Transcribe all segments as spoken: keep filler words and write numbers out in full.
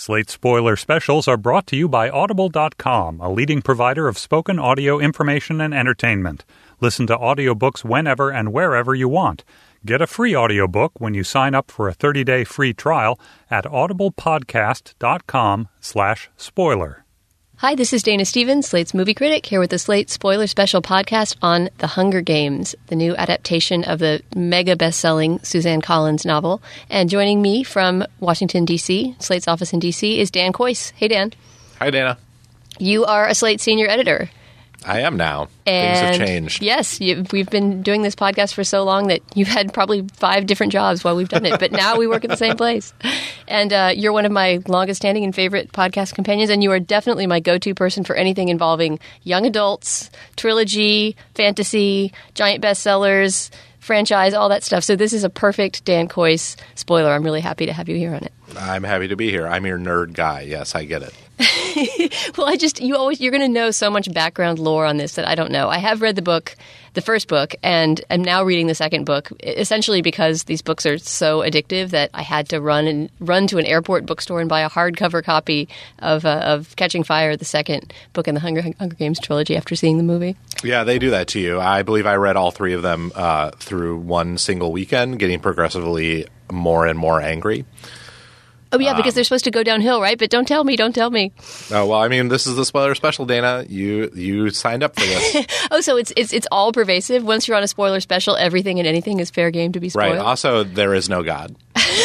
Slate Spoiler Specials are brought to you by Audible dot com, a leading provider of spoken audio information and entertainment. Listen to audiobooks whenever and wherever you want. Get a free audiobook when you sign up for a thirty-day free trial at audiblepodcast.com slash spoiler. Hi, this is Dana Stevens, Slate's movie critic, here with the Slate Spoiler Special podcast on The Hunger Games, the new adaptation of the mega best-selling Suzanne Collins novel. And joining me from Washington, D C, Slate's office in D C, is Dan Kois. Hey, Dan. Hi, Dana. You are a Slate senior editor. I am now. And things have changed. Yes, you, we've been doing this podcast for so long that you've had probably five different jobs while we've done it, but now we work at the same place. And uh, you're one of my longest-standing and favorite podcast companions, and you are definitely my go-to person for anything involving young adults, trilogy, fantasy, giant bestsellers, franchise, all that stuff. So this is a perfect Dan Kois spoiler. I'm really happy to have you here on it. I'm happy to be here. I'm your nerd guy. Yes, I get it. Well, I just, you always, you're going to know so much background lore on this that I don't know. I have read the book, the first book, and am now reading the second book, essentially because these books are so addictive that I had to run and run to an airport bookstore and buy a hardcover copy of uh, of Catching Fire, the second book in the Hunger, Hunger Games trilogy, after seeing the movie. Yeah, they do that to you. I believe I read all three of them uh, through one single weekend, getting progressively more and more angry. Oh, yeah, because um, they're supposed to go downhill, right? But don't tell me, don't tell me. Oh, well, I mean, this is the spoiler special, Dana. You you signed up for this. Oh, so it's it's it's all pervasive? Once you're on a spoiler special, everything and anything is fair game to be spoiled? Right. Also, there is no God.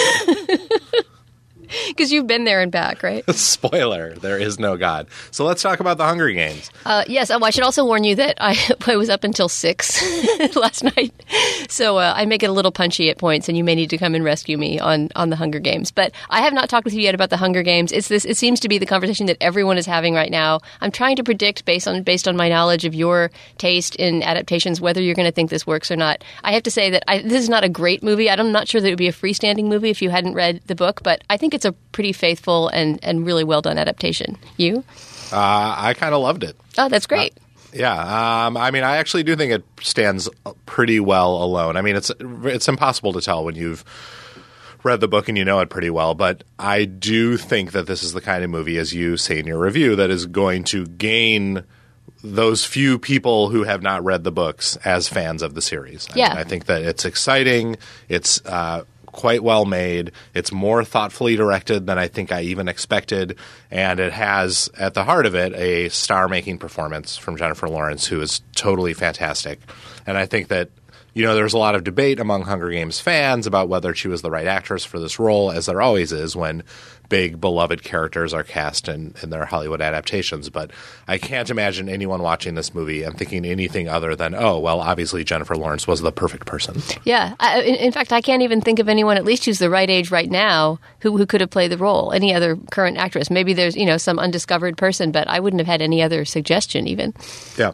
Because you've been there and back, right? Spoiler, there is no God. So let's talk about the Hunger Games. Uh, yes, oh, I should also warn you that I, I was up until six last night. So uh, I make it a little punchy at points, and you may need to come and rescue me on, on the Hunger Games. But I have not talked with you yet about the Hunger Games. It's this. It seems to be the conversation that everyone is having right now. I'm trying to predict, based on based on my knowledge of your taste in adaptations, whether you're going to think this works or not. I have to say that I, this is not a great movie. I'm not sure that it would be a freestanding movie if you hadn't read the book, but I think it's a pretty faithful and, and really well done adaptation. You? Uh, I kind of loved it. Oh, that's great. Uh, yeah. Um, I mean, I actually do think it stands pretty well alone. I mean, it's it's impossible to tell when you've read the book and you know it pretty well, but I do think that this is the kind of movie, as you say in your review, that is going to gain those few people who have not read the books as fans of the series. I yeah. mean, I think that it's exciting. It's uh, quite well made. It's more thoughtfully directed than I think I even expected. And it has, at the heart of it, a star-making performance from Jennifer Lawrence, who is totally fantastic. And I think that, you know, there's a lot of debate among Hunger Games fans about whether she was the right actress for this role, as there always is when big, beloved characters are cast in, in their Hollywood adaptations. But I can't imagine anyone watching this movie and thinking anything other than, oh, well, obviously Jennifer Lawrence was the perfect person. Yeah. I, in, in fact, I can't even think of anyone, at least who's the right age right now, who, who could have played the role. Any other current actress. Maybe there's, you know, some undiscovered person, but I wouldn't have had any other suggestion even. Yeah.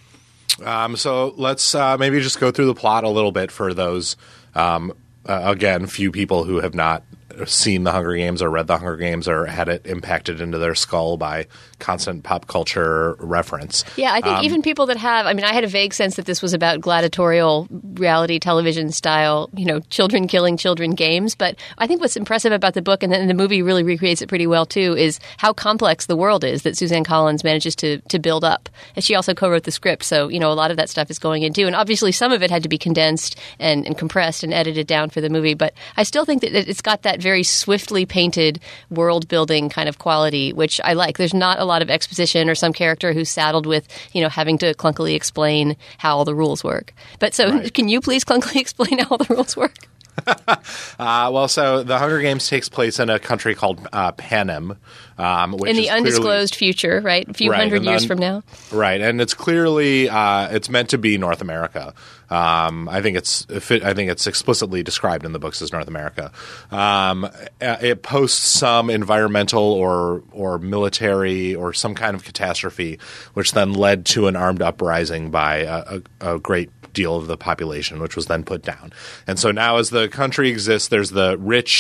Um, so let's uh, maybe just go through the plot a little bit for those, um, uh, again, few people who have not seen the Hunger Games or read the Hunger Games or had it impacted into their skull by constant pop culture reference. Yeah, I think um, even people that have, I mean, I had a vague sense that this was about gladiatorial reality television style, you know, children killing children games. But I think what's impressive about the book, and then the movie really recreates it pretty well too, is how complex the world is that Suzanne Collins manages to to build up. And she also co-wrote the script, so, you know, a lot of that stuff is going in too. And obviously some of it had to be condensed and, and compressed and edited down for the movie. But I still think that it's got that very swiftly painted world-building kind of quality, which I like. There's not a lot of exposition or some character who's saddled with, you know, having to clunkily explain how all the rules work. But so right. Can you please clunkily explain how all the rules work? uh, well, so the Hunger Games takes place in a country called uh, Panem. Um, which in the is undisclosed clearly, future, right? A few right, hundred years un- from now. Right. And it's clearly uh, – it's meant to be North America. Um, I think it's I think it's explicitly described in the books as North America. Um, it posts some environmental or or military or some kind of catastrophe, which then led to an armed uprising by a, a, a great deal of the population, which was then put down. And so now as the country exists, there's the rich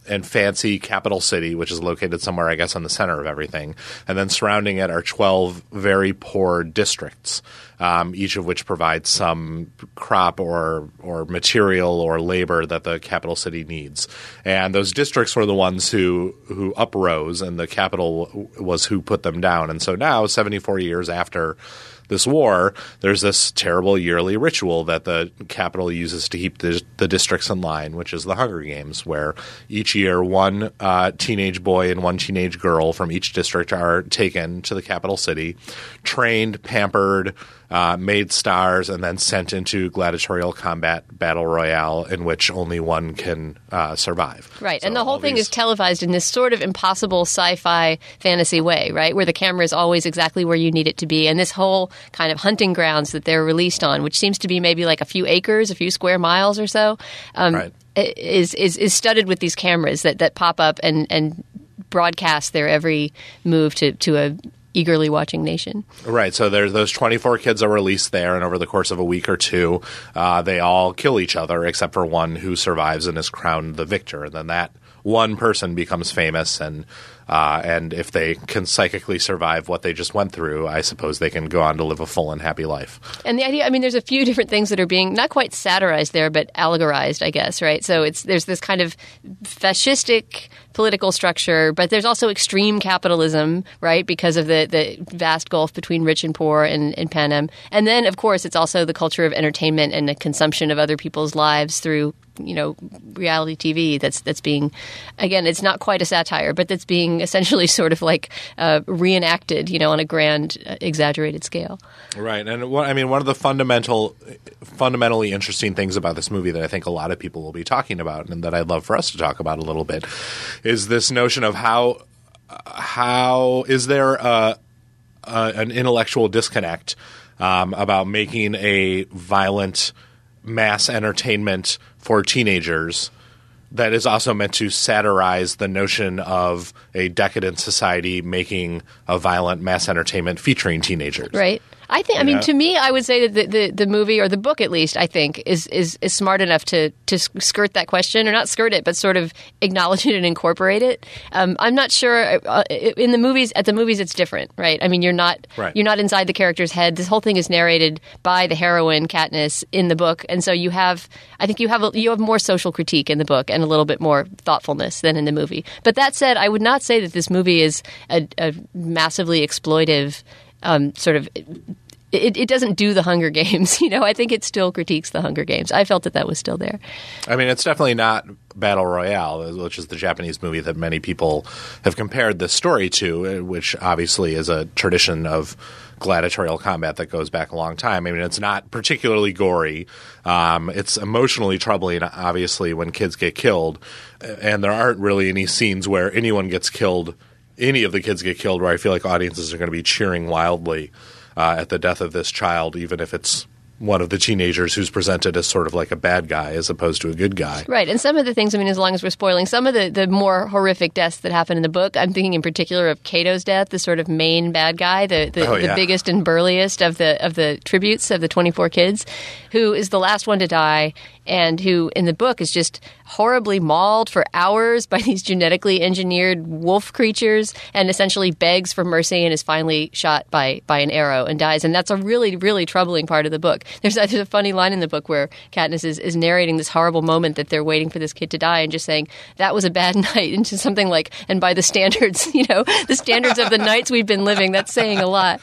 and fancy capital city, which is located somewhere, I guess, in the center of everything. And then surrounding it are twelve very poor districts, um, each of which provides some crop or or material or labor that the capital city needs. And those districts were the ones who, who uprose, and the capital was who put them down. And so now, seventy-four years after this war, there's this terrible yearly ritual that the capital uses to keep the, the districts in line, which is the Hunger Games, where each year one uh, teenage boy and one teenage girl from each district are taken to the capital city, trained, pampered, uh, made stars, and then sent into gladiatorial combat battle royale in which only one can uh, survive. Right, So and the whole all thing these- is televised in this sort of impossible sci-fi fantasy way, right, where the camera is always exactly where you need it to be, and this whole kind of hunting grounds that they're released on, which seems to be maybe like a few acres, a few square miles or so, um, Right. is, is is studded with these cameras that, that pop up and, and broadcast their every move to, to a eagerly watching nation. Right. So there's those twenty-four kids are released there, and over the course of a week or two, uh, they all kill each other except for one who survives and is crowned the victor. And then that one person becomes famous, and uh, and if they can psychically survive what they just went through, I suppose they can go on to live a full and happy life. And the idea, I mean, there's a few different things that are being not quite satirized there, but allegorized, I guess, right? So it's there's this kind of fascistic political structure, but there's also extreme capitalism, right, because of the, the vast gulf between rich and poor in, in Panem. And then, of course, it's also the culture of entertainment and the consumption of other people's lives through, you know, reality T V that's that's being, again, it's not quite a satire, but that's being essentially sort of like uh, reenacted, you know, on a grand, uh, exaggerated scale. Right. And what, I mean, one of the fundamental, fundamentally interesting things about this movie that I think a lot of people will be talking about, and that I'd love for us to talk about a little bit, is this notion of how how is there a, a, an intellectual disconnect um, about making a violent mass entertainment for teenagers that is also meant to satirize the notion of a decadent society making a violent mass entertainment featuring teenagers. Right. I think. I mean, Yeah. to me, I would say that the, the, the movie, or the book at least, I think is is, is smart enough to to skirt that question, or not skirt it, but sort of acknowledge it and incorporate it. Um, I'm not sure. Uh, in the movies, at the movies, it's different, right? I mean, you're not Right. you're not inside the character's head. This whole thing is narrated by the heroine Katniss in the book, and so you have. I think you have a, you have more social critique in the book and a little bit more thoughtfulness than in the movie. But that said, I would not say that this movie is a, a massively exploitive um, sort of. It, it doesn't do the Hunger Games, you know. I think it still critiques the Hunger Games. I felt that that was still there. I mean, it's definitely not Battle Royale, which is the Japanese movie that many people have compared this story to, which obviously is a tradition of gladiatorial combat that goes back a long time. I mean, it's not particularly gory. Um, it's emotionally troubling, obviously, when kids get killed. And there aren't really any scenes where anyone gets killed, any of the kids get killed, where I feel like audiences are going to be cheering wildly uh, at the death of this child, even if it's one of the teenagers who's presented as sort of like a bad guy as opposed to a good guy. Right. And some of the things, I mean, as long as we're spoiling, some of the, the more horrific deaths that happen in the book, I'm thinking in particular of Cato's death, the sort of main bad guy, the, the, Oh, the yeah. biggest and burliest of the of the tributes of the twenty-four kids, who is the last one to die, and who in the book is just horribly mauled for hours by these genetically engineered wolf creatures, and essentially begs for mercy and is finally shot by, by an arrow and dies. And that's a really, really troubling part of the book. There's a, there's a funny line in the book where Katniss is, is narrating this horrible moment that they're waiting for this kid to die and just saying, that was a bad night, and just something like, and by the standards, you know, the standards of the nights we've been living, that's saying a lot.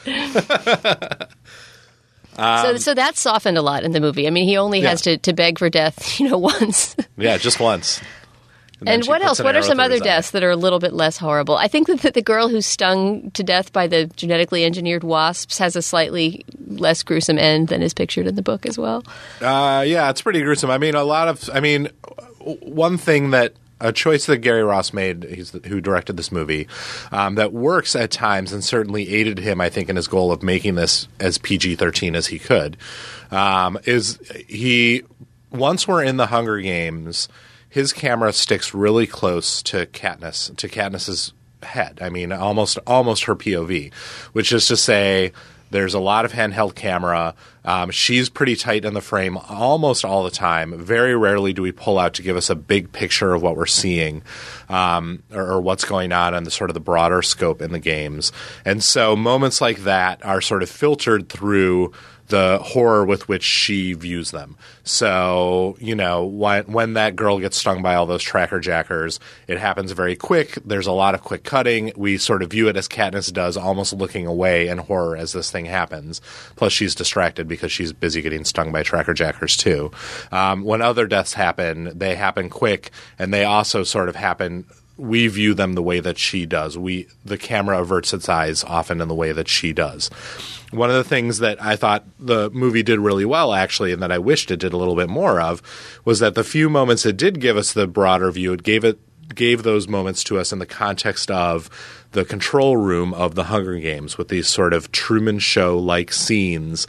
so, so that's softened a lot in the movie. I mean, he only Yeah. has to, to beg for death, you know, once. Yeah, just once. then And she what puts else? an What are arrow some through other his eye. deaths that are a little bit less horrible? I think that the girl who's stung to death by the genetically engineered wasps has a slightly less gruesome end than is pictured in the book as well. Uh, yeah, it's pretty gruesome. I mean, a lot of. I mean, one thing that a choice that Gary Ross made, he's the, who directed this movie, um, that works at times and certainly aided him, I think, in his goal of making this as P G thirteen as he could, um, is he once we're in the Hunger Games, his camera sticks really close to Katniss, to Katniss's head. I mean, almost almost her P O V, which is to say, There's a lot of handheld camera. Um, she's pretty tight in the frame almost all the time. Very rarely do we pull out to give us a big picture of what we're seeing um, or, or what's going on in the sort of the broader scope in the games. And so moments like that are sort of filtered through the horror with which she views them. So, you know, when, when that girl gets stung by all those tracker jackers, it happens very quick. There's a lot of quick cutting. We sort of view it as Katniss does, almost looking away in horror as this thing happens. Plus, she's distracted because she's busy getting stung by tracker jackers, too. Um, when other deaths happen, they happen quick, and they also sort of happen – we view them the way that she does. We the camera averts its eyes often in the way that she does. One of the things that I thought the movie did really well, actually, and that I wished it did a little bit more of, was that the few moments it did give us the broader view, it gave it gave those moments to us in the context of the control room of the Hunger Games, with these sort of Truman Show-like scenes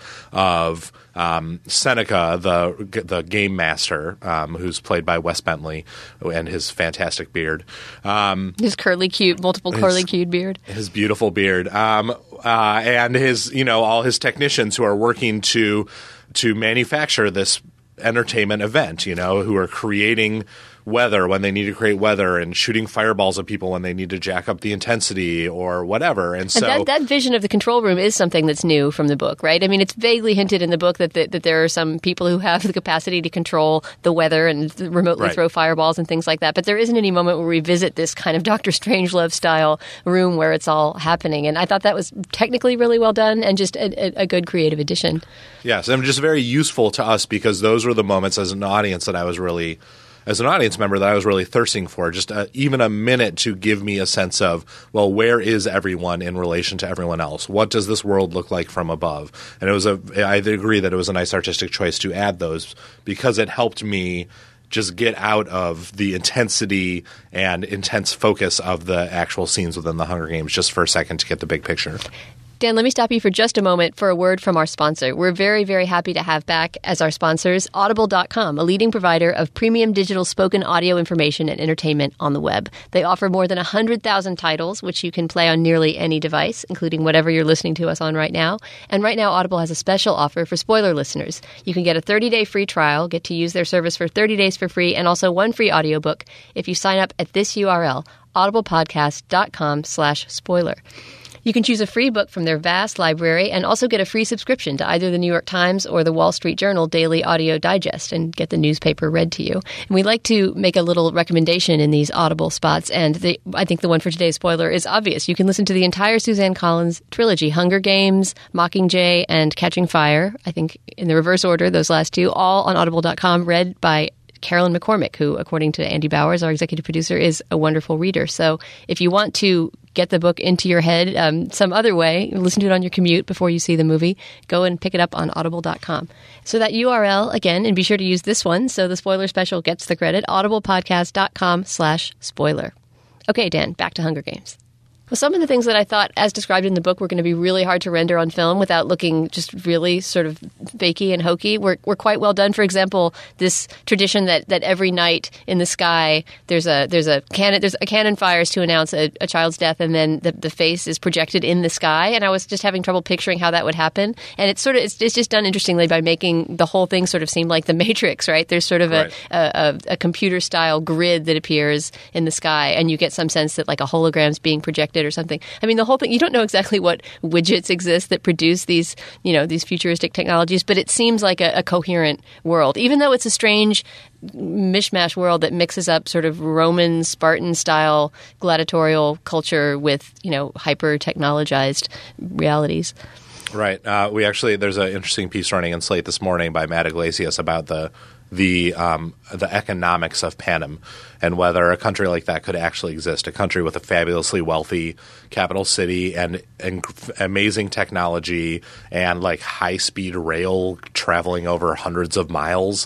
of um, Seneca, the the game master, um, who's played by Wes Bentley, and his fantastic beard. Um, his curly, cute, multiple curly, cute beard. His beautiful beard. Um, uh, and his, you know, all his technicians who are working to to manufacture this entertainment event, you know, who are creating weather when they need to create weather and shooting fireballs at people when they need to jack up the intensity or whatever. And so and that, that vision of the control room is something that's new from the book, right? I mean, it's vaguely hinted in the book that the, that there are some people who have the capacity to control the weather and remotely right. throw fireballs and things like that. But there isn't any moment where we visit this kind of Doctor Strangelove style room where it's all happening. And I thought that was technically really well done and just a, a, a good creative addition. Yes, and just very useful to us because those were the moments as an audience that I was really as an audience member that I was really thirsting for, just a, even a minute to give me a sense of, well, where is everyone in relation to everyone else? What does this world look like from above? And it was a, I agree that it was a nice artistic choice to add those because it helped me just get out of the intensity and intense focus of the actual scenes within the Hunger Games just for a second to get the big picture. Dan, let me stop you for just a moment for a word from our sponsor. We're very, very happy to have back as our sponsors Audible dot com, a leading provider of premium digital spoken audio information and entertainment on the web. They offer more than one hundred thousand titles, which you can play on nearly any device, including whatever you're listening to us on right now. And right now, Audible has a special offer for spoiler listeners. You can get a thirty-day free trial, get to use their service for thirty days for free, and also one free audiobook if you sign up at this U R L, audiblepodcast.com slash spoiler. You can choose a free book from their vast library and also get a free subscription to either the New York Times or the Wall Street Journal Daily Audio Digest and get the newspaper read to you. And we like to make a little recommendation in these Audible spots, and the, I think the one for today's spoiler is obvious. You can listen to the entire Suzanne Collins trilogy, Hunger Games, Mockingjay, and Catching Fire, I think in the reverse order, those last two, all on audible dot com, read by Carolyn McCormick, who, according to Andy Bowers, our executive producer, is a wonderful reader. So if you want to get the book into your head um, some other way, listen to it on your commute before you see the movie, go and pick it up on audible dot com. So that U R L, again, and be sure to use this one so the spoiler special gets the credit, audiblepodcast.com slash spoiler. Okay, Dan, back to Hunger Games. Well, some of the things that I thought, as described in the book, were going to be really hard to render on film without looking just really sort of fakey and hokey were, were quite well done. For example, this tradition that, that every night in the sky there's a there's a cannon there's a cannon fires to announce a, a child's death, and then the, the face is projected in the sky. And I was just having trouble picturing how that would happen. And it's sort of it's, it's just done interestingly by making the whole thing sort of seem like the Matrix, right? There's sort of right. a, a, a computer style grid that appears in the sky, and you get some sense that like a hologram's being projected or something. I mean, the whole thing, you don't know exactly what widgets exist that produce these, you know, these futuristic technologies, but it seems like a, a coherent world, even though it's a strange mishmash world that mixes up sort of Roman, Spartan-style gladiatorial culture with, you know, hyper-technologized realities. Right. Uh, we actually – there's an interesting piece running in Slate this morning by Matt Iglesias about the – the um, the economics of Panem and whether a country like that could actually exist, a country with a fabulously wealthy capital city and, and amazing technology and like high-speed rail traveling over hundreds of miles.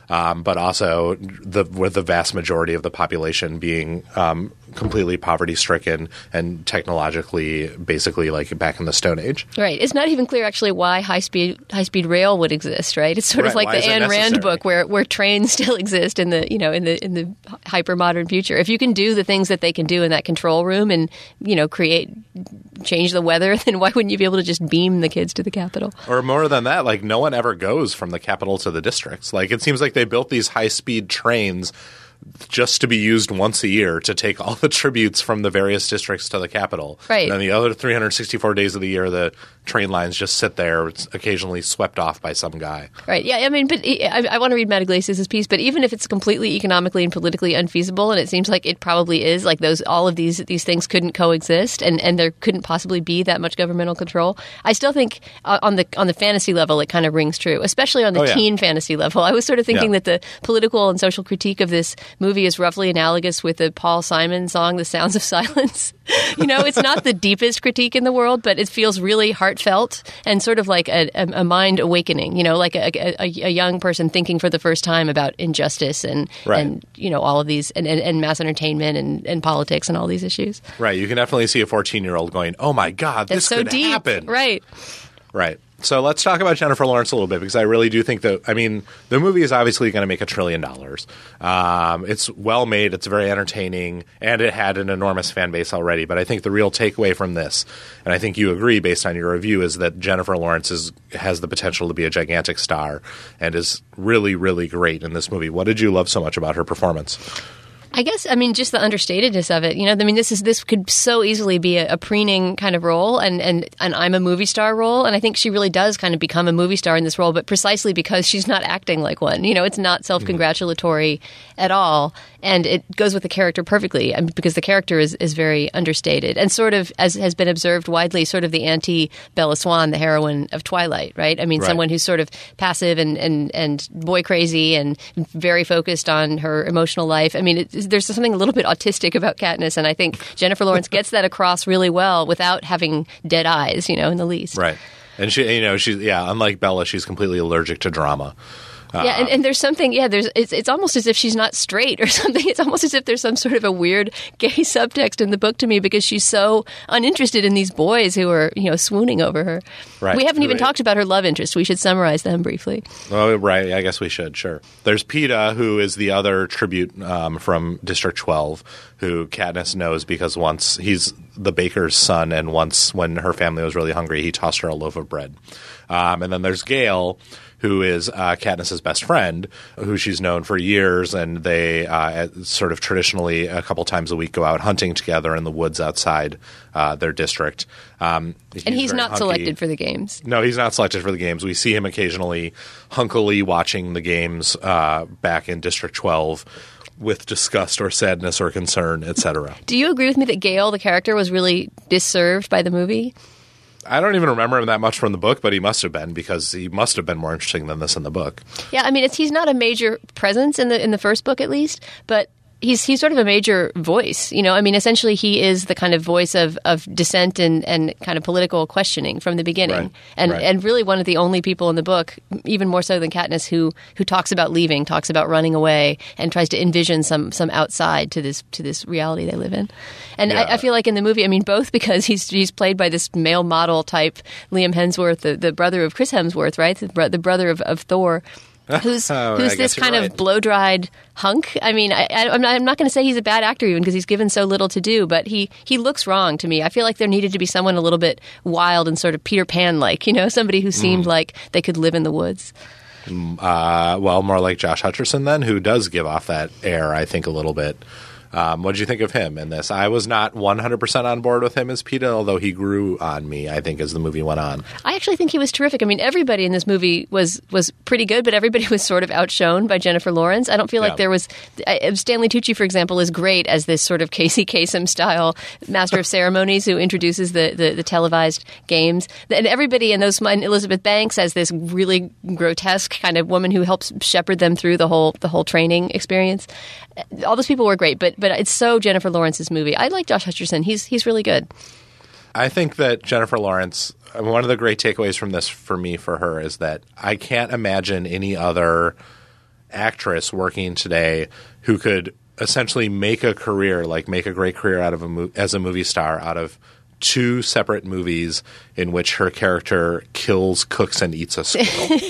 um, but also the with the vast majority of the population being um, completely poverty-stricken and technologically basically like back in the Stone Age. Right. It's not even clear actually why high-speed high-speed rail would exist, right? It's sort right. of like why the Ayn necessary? Rand book where, where trains still exist in the, you know, in the in the hyper-modern future. If you can do the things that they can do in that control room and, you know, create change the weather, then why wouldn't you be able to just beam the kids to the Capitol? Or more than that, like no one ever goes from the Capitol to the districts. Like it seems like they built these high-speed trains just to be used once a year to take all the tributes from the various districts to the Capitol. Right. And then the other three hundred sixty-four days of the year, the train lines just sit there, it's occasionally swept off by some guy. Right. Yeah. I mean, but I, I want to read Matt Iglesias' piece, but even if it's completely economically and politically unfeasible, and it seems like it probably is, like those, all of these these things couldn't coexist, and, and there couldn't possibly be that much governmental control. I still think uh, on the on the fantasy level, it kind of rings true, especially on the Oh, yeah. teen fantasy level. I was sort of thinking Yeah. that the political and social critique of this movie is roughly analogous with the Paul Simon song, "The Sounds of Silence." You know, it's not the deepest critique in the world, but it feels really heartfelt and sort of like a, a, a mind awakening, you know, like a, a, a young person thinking for the first time about injustice and, Right. and you know, all of these, and, and, and mass entertainment and, and politics and all these issues. Right. You can definitely see a fourteen-year-old going, oh, my God, That's this so could deep. happen. Right. Right. So let's talk about Jennifer Lawrence a little bit because I really do think that, I mean, the movie is obviously going to make a trillion dollars. Um, it's well made. It's very entertaining, and it had an enormous fan base already. But I think the real takeaway from this, and I think you agree based on your review, is that Jennifer Lawrence is, has the potential to be a gigantic star and is really, really great in this movie. What did you love so much about her performance? I guess, I mean, just the understatedness of it. You know, I mean, this is this could so easily be a, a preening kind of role, and, and, and I'm a movie star role, and I think she really does kind of become a movie star in this role, but precisely because she's not acting like one. You know, it's not self-congratulatory mm-hmm. at all, and it goes with the character perfectly, I mean, because the character is, is very understated, and sort of, as has been observed widely, sort of the anti-Bella Swan, the heroine of Twilight, right? I mean, Right. someone who's sort of passive and, and, and boy crazy and very focused on her emotional life. I mean, it, there's something a little bit autistic about Katniss, and I think Jennifer Lawrence gets that across really well without having dead eyes, you know, in the least. Right. And she, you know, she's, yeah, unlike Bella, she's completely allergic to drama. Uh, Yeah, and, and there's something, yeah, there's it's it's almost as if she's not straight or something. It's almost as if there's some sort of a weird gay subtext in the book to me because she's so uninterested in these boys who are, you know, swooning over her. Right. We haven't even Right. talked about her love interest. We should summarize them briefly. Oh, right. I guess we should. Sure. There's Peeta, who is the other tribute um, from District twelve, who Katniss knows because once he's the baker's son, and once when her family was really hungry, he tossed her a loaf of bread. Um, and then there's Gale, who is uh, Katniss's best friend, who she's known for years, and they uh, sort of traditionally a couple times a week go out hunting together in the woods outside uh, their district. Um, And he's very not hunky. selected for the games. No, he's not selected for the games. We see him occasionally hunkily watching the games uh, back in District twelve with disgust or sadness or concern, et cetera. Do you agree with me that Gale, the character, was really disserved by the movie? I don't even remember him that much from the book, but he must have been because he must have been more interesting than this in the book. Yeah, I mean, it's, he's not a major presence in the in the first book, at least, but he's he's sort of a major voice. You know, I mean, essentially, he is the kind of voice of, of dissent and, and kind of political questioning from the beginning, Right, and right. and really one of the only people in the book, even more so than Katniss, who who talks about leaving, talks about running away, and tries to envision some some outside to this to this reality they live in. And Yeah. I, I feel like in the movie, I mean, both because he's he's played by this male model type Liam Hemsworth, the, the brother of Chris Hemsworth, right, the, bro- the brother of, of Thor. Who's Oh, I who's guess this you're kind right. of blow-dried hunk? I mean, I, I, I'm not, I'm not going to say he's a bad actor even because he's given so little to do, but he, he looks wrong to me. I feel like there needed to be someone a little bit wild and sort of Peter Pan-like, you know, somebody who seemed Mm. like they could live in the woods. Uh, well, more like Josh Hutcherson then, who does give off that air, I think, a little bit. Um, what did you think of him in this? I was not one hundred percent on board with him as Peeta, although he grew on me, I think, as the movie went on. I actually think he was terrific. I mean, everybody in this movie was was pretty good, but everybody was sort of outshone by Jennifer Lawrence. I don't feel like Yeah. there was I, Stanley Tucci, for example, is great as this sort of Casey Kasem style master of ceremonies who introduces the, the, the televised games. And everybody in those, and Elizabeth Banks as this really grotesque kind of woman who helps shepherd them through the whole the whole training experience. All those people were great, but but it's so Jennifer Lawrence's movie. I like Josh Hutcherson. He's he's really good. I think that Jennifer Lawrence, one of the great takeaways from this for me for her is that I can't imagine any other actress working today who could essentially make a career, like make a great career out of a mo- as a movie star out of two separate movies in which her character kills, cooks, and eats a squirrel.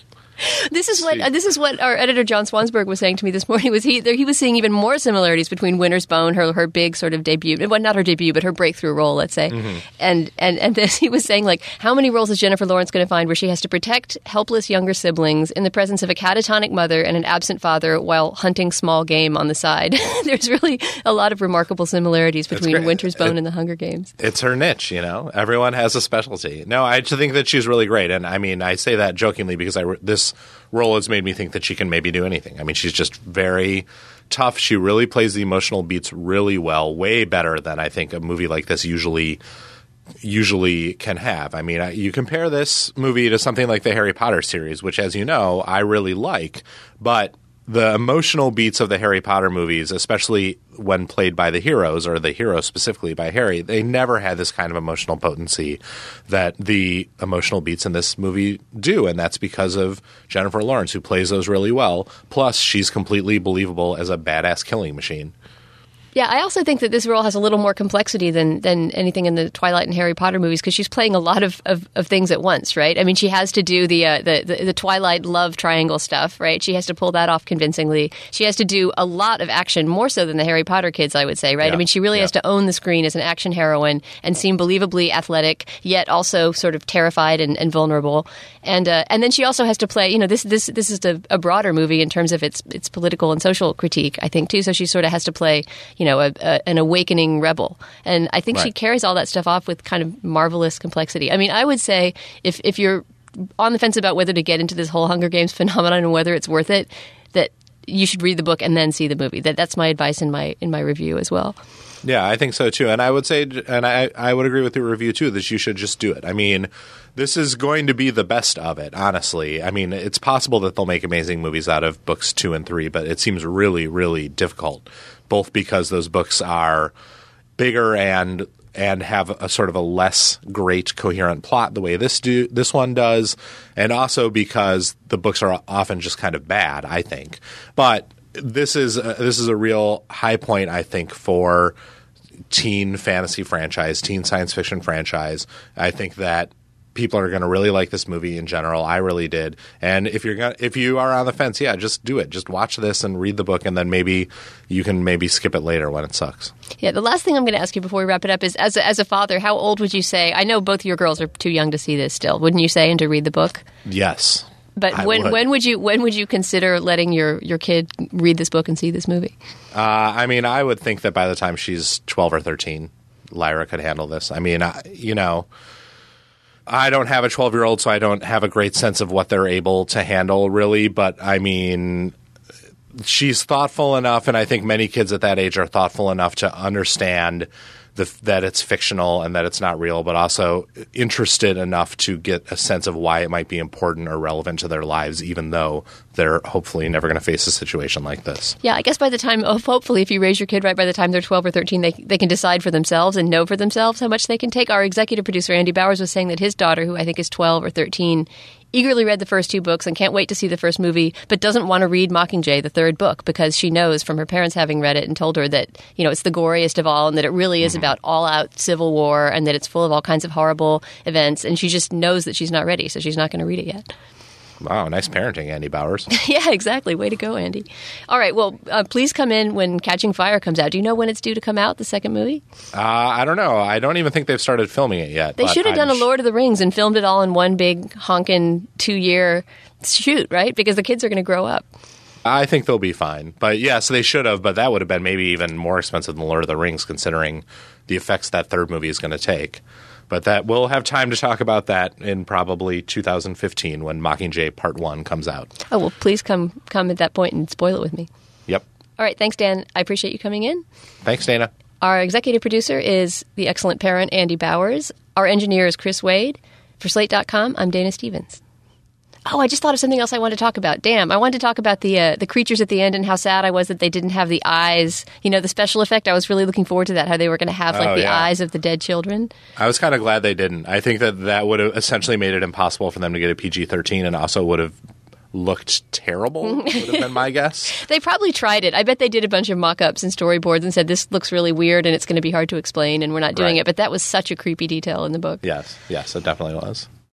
This is what uh, this is what our editor John Swansburg was saying to me this morning. Was he there? He was seeing even more similarities between Winter's Bone, her her big sort of debut, well, not her debut, but her breakthrough role, let's say, mm-hmm. and and and this he was saying like, how many roles is Jennifer Lawrence going to find where she has to protect helpless younger siblings in the presence of a catatonic mother and an absent father while hunting small game on the side? There's really a lot of remarkable similarities between Winter's Bone it, and The Hunger Games. It's her niche, you know. Everyone has a specialty. No, I think that she's really great, and I mean, I say that jokingly because I this. role has made me think that she can maybe do anything. I mean, she's just very tough. She really plays the emotional beats really well, way better than I think a movie like this usually usually can have. I mean, you compare this movie to something like the Harry Potter series, which, as you know, I really like, but the emotional beats of the Harry Potter movies, especially when played by the heroes, or the hero specifically by Harry, they never had this kind of emotional potency that the emotional beats in this movie do, and that's because of Jennifer Lawrence, who plays those really well. Plus, she's completely believable as a badass killing machine. Yeah, I also think that this role has a little more complexity than than anything in the Twilight and Harry Potter movies because she's playing a lot of, of, of things at once, right? I mean, she has to do the, uh, the, the the Twilight love triangle stuff, right? She has to pull that off convincingly. She has to do a lot of action, more so than the Harry Potter kids, I would say, right? Yeah. I mean, she really yeah. has to own the screen as an action heroine and seem believably athletic, yet also sort of terrified and, and vulnerable. And uh, and then she also has to play, you know, this this this is a, a broader movie in terms of its its political and social critique, I think, too. So she sort of has to play, you know, a, a, an awakening rebel. And I think right. she carries all that stuff off with kind of marvelous complexity. I mean, I would say if if you're on the fence about whether to get into this whole Hunger Games phenomenon and whether it's worth it, that you should read the book and then see the movie. That that's my advice in my in my review as well. Yeah, I think so too. And I would say, and I, I would agree with your review too, that you should just do it. I mean, this is going to be the best of it, honestly. I mean, it's possible that they'll make amazing movies out of books two and three, but it seems really, really difficult, both because those books are bigger and and have a sort of a less great coherent plot the way this do this one does, and also because the books are often just kind of bad, I think. But this is a, this is a real high point, I think, for teen fantasy franchise, teen science fiction franchise. I think that people are going to really like this movie in general. I really did. And if you're gonna, if you are on the fence, yeah, just do it. Just watch this and read the book, and then maybe you can maybe skip it later when it sucks. Yeah. The last thing I'm going to ask you before we wrap it up is, as a, as a father, how old would you say? I know both of your girls are too young to see this still. Wouldn't you say, and to read the book? Yes. But I when would. when would you when would you consider letting your, your kid read this book and see this movie? Uh, I mean, I would think that by the time she's twelve or thirteen, Lyra could handle this. I mean, I, you know, I don't have a twelve-year-old, so I don't have a great sense of what they're able to handle, really. But, I mean, she's thoughtful enough, and I think many kids at that age are thoughtful enough to understand the, that it's fictional and that it's not real, but also interested enough to get a sense of why it might be important or relevant to their lives, even though they're hopefully never going to face a situation like this. Yeah, I guess by the time, hopefully, if you raise your kid right, by the time they're twelve or thirteen, they they can decide for themselves and know for themselves how much they can take. Our executive producer, Andy Bowers, was saying that his daughter, who I think is twelve or thirteen, eagerly read the first two books and can't wait to see the first movie, but doesn't want to read Mockingjay, the third book, because she knows from her parents having read it and told her that, you know, it's the goriest of all and that it really is mm-hmm. about all-out civil war and that it's full of all kinds of horrible events. And she just knows that she's not ready, so she's not going to read it yet. Wow, nice parenting, Andy Bowers. Yeah, exactly. Way to go, Andy. All right, well, uh, please come in when Catching Fire comes out. Do you know when it's due to come out, the second movie? Uh, I don't know. I don't even think they've started filming it yet. They should have done a Lord of the Rings and filmed it all in one big honkin' two-year shoot, right? Because the kids are going to grow up. I think they'll be fine. But yes, they should have, but that would have been maybe even more expensive than Lord of the Rings, considering the effects that third movie is going to take. But that we'll have time to talk about that in probably two thousand fifteen when Mockingjay Part one comes out. Oh, well, please come come at that point and spoil it with me. Yep. All right. Thanks, Dan. I appreciate you coming in. Thanks, Dana. Our executive producer is the excellent parent, Andy Bowers. Our engineer is Chris Wade. For Slate dot com, I'm Dana Stevens. Oh, I just thought of something else I wanted to talk about. Damn, I wanted to talk about the uh, the creatures at the end and how sad I was that they didn't have the eyes. You know, the special effect. I was really looking forward to that, how they were going to have like oh, the yeah. eyes of the dead children. I was kind of glad they didn't. I think that that would have essentially made it impossible for them to get a P G thirteen and also would have looked terrible, would have been my guess. They probably tried it. I bet they did a bunch of mock-ups and storyboards and said, this looks really weird and it's going to be hard to explain and we're not doing Right. it. But that was such a creepy detail in the book. Yes, yes, it definitely was.